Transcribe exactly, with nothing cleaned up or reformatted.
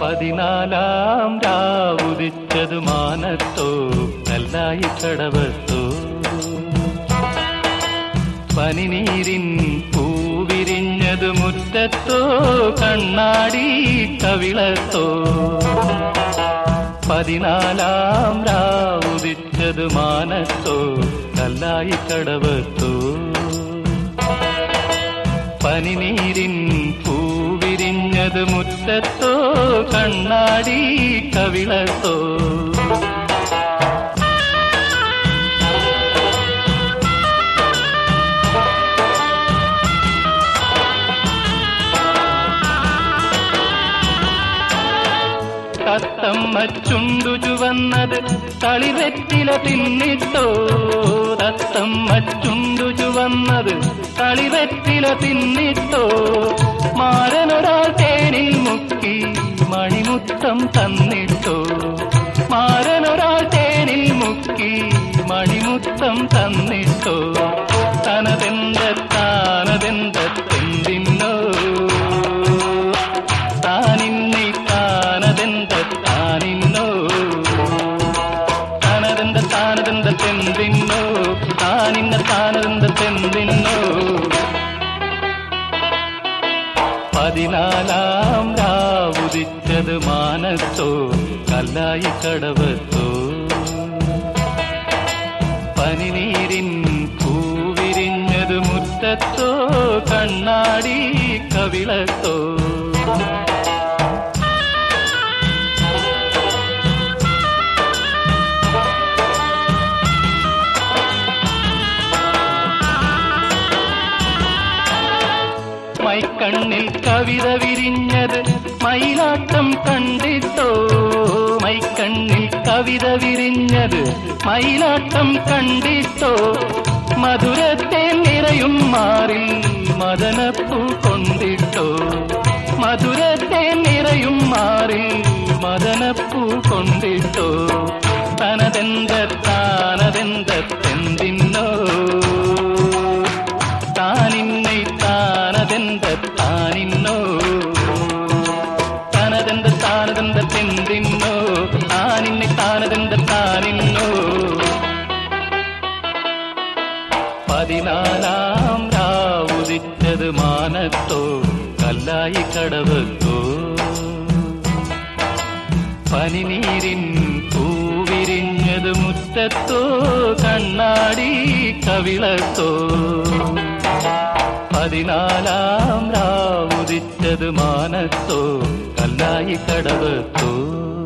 പതിനാലാം രാവുദിച്ചതു മാനത്തോ കല്ലായി കടവത്തോ പനിനീരിൻ പൂവിരിഞ്ഞതു മുറ്റത്തോ കണ്ണാടി കവിളത്തോ പതിനാലാം രാവുദിച്ചതു മാനത്തോ കല്ലായി കടവത്തോ പനിനീരിൻ പൂവിരിഞ്ഞത് മുറ്റത്തോ കണ്ണാടി കവിളത്തോ തത്തമ്മ ചുണ്ടു ചുവന്നത് കളിവെറ്റില തിന്നിട്ടോ തത്തമ്മ ചുണ്ടു ചുവന്നത് കളിവെറ്റില തിന്നിട്ടോ മാരനൊരാൾ തേനിൽ മുക്കി മണിമുത്തം തന്നിട്ടോ മാരനൊരാൾ തേനിൽ മുക്കി മണിമുത്തം തന്നിട്ടോ തനതെന്ത താനതെന്തെന്തിന്നോ താനിന്നെ താനതെന്ത താനിന്നോ താനതെന്ത താനതെന്തെന്തിന്നോ താനിന്ന താനതെന്തെന്തിന്നോ പതിനാലാം രാവുദിച്ചത് മാനത്തോ കല്ലായി കടവത്തോ പനിനീരിൻ പൂവിരിഞ്ഞത് മുറ്റത്തോ കണ്ണാടി കവിളത്തോ മൈക്കണ്ണിൽ കവിത വിരിഞ്ഞത് മയിലാട്ടം കണ്ടിട്ടോ മൈക്കണ്ണിൽ കവിത വിരിഞ്ഞത് മയിലാട്ടം കണ്ടിട്ടോ മധുരത്തെ നിറയും മാറിൽ മദനപ്പൂ കൊണ്ടിട്ടോ മധുരത്തെ നിറയും മാറിൽ മദനപ്പൂ കൊണ്ടിട്ടോ തനതെന്ത താനതെന്തെന്തിന്നോ താനിന്നെ താനതെന്ത താനിന്നോ താനതെന്ത താനതെന്തെന്തിന്നോ താനിന്നെ താനതെന്ത താനിന്നോ പതിനാലാം രാവുദിച്ചത് മാനത്തോ കല്ലായി കടവത്തോ പനിനീരിൻ പൂവിരിഞ്ഞത് മുറ്റത്തോ കണ്ണാടി കവിളത്തോ പതിനാലാം രാവുദിച്ചത് മാനത്തോ കല്ലായി കടവത്തോ